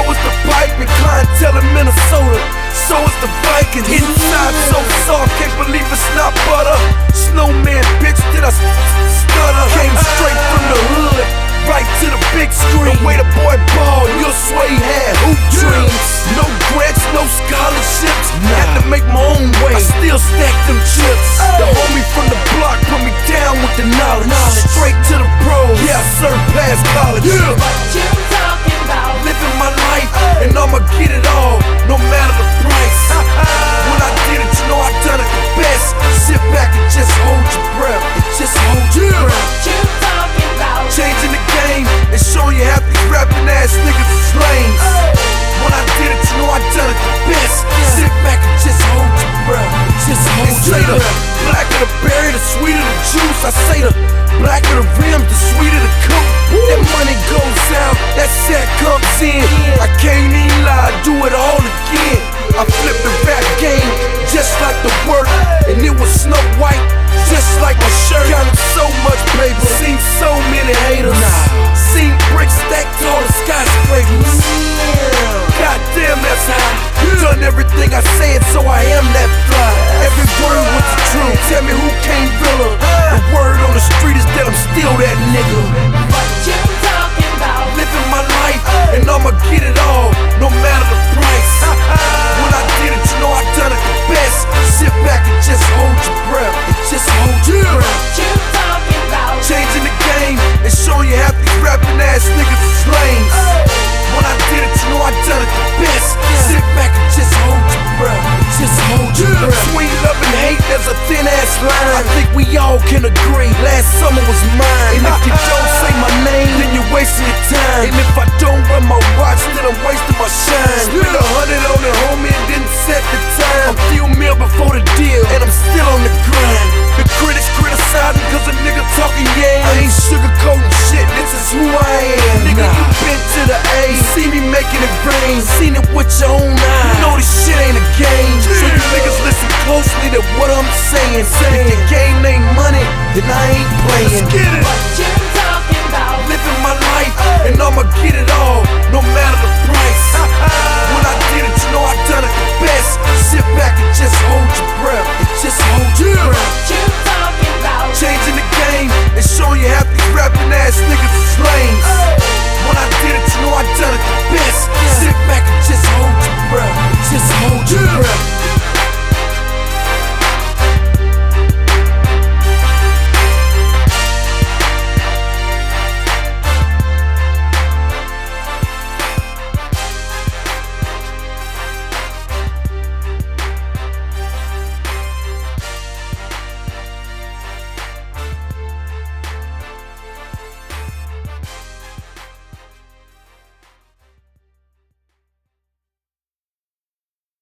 is the pipe and clientele in Minnesota. So is the Vikings. Inside so soft, can't believe it's not butter. Snowman, bitch, did I stutter? Came straight from the hood, right to the big screen. The way the boy ball, you'll swear he had hoop dreams. No grants, no scholarships. Had to make my own way. I still stack them chips. The homie from the block put me down with the knowledge. Straight to the pros. Yeah, I served past college. What you talking about? Living my life, and I'ma get it all, no matter the price. When I did it, you know I done it the best. Sit back and just hold your breath. And just hold your breath. What you talking about? Changing the game and showing you half these rapping ass niggas is lames. When I did it, you know I done it the best. Sit back and just hold your breath. Just hold your breath. Blacker the berry, the sweeter the juice. I say the blacker the rim, the sweeter the coat. That money goes out, that set comes in. I can't even lie, do it all again. I flipped the rap game just like the work, and it was Snow White, just like my shirt. Counted so much paper, seen so many haters. Seen bricks stacked tall as skyscrapers. Goddamn, that's high. Done everything I said, so I am that fly. Every word was the truth. Tell me who came realer. The word on the street is that I'm still that nigga. What you talking about? Living my life, and I'ma get it all, no matter the price. When I did it, you know I done it the best. Sit back and just hold your breath. And just hold your breath. What you talking about? Changing the game and showing you half these rapping ass niggas is lames. When I did it, you know I done it the best. Sit back and just hold your breath. Just hold your breath. Between love and hate, there's a thin ass line. I think we all can agree. Last summer was mine. And if you don't say my name, then you're wasting your time. And if I don't wear my watch, then I'm wasting my shine. Spent 100 on it, homie, and didn't set the time. A few mil before the deal, and I'm still on the grind. The critics criticizing cause a nigga talking, yeah. I ain't sugarcoating shit, this is who I am. Nigga, you been to the A, see me making it rain. Seen it with your own eyes, you know this shit ain't a game. So you niggas listen closely to what I'm saying. If the game ain't money, then I ain't playing. Let's get it. What you talking about? Living my life, and I'ma get it all, no matter the price. When I did it, you know I done it the best. Sit back and just hold your breath. And just hold your breath. What you talking about? Changing the game and showing you half these rapping ass niggas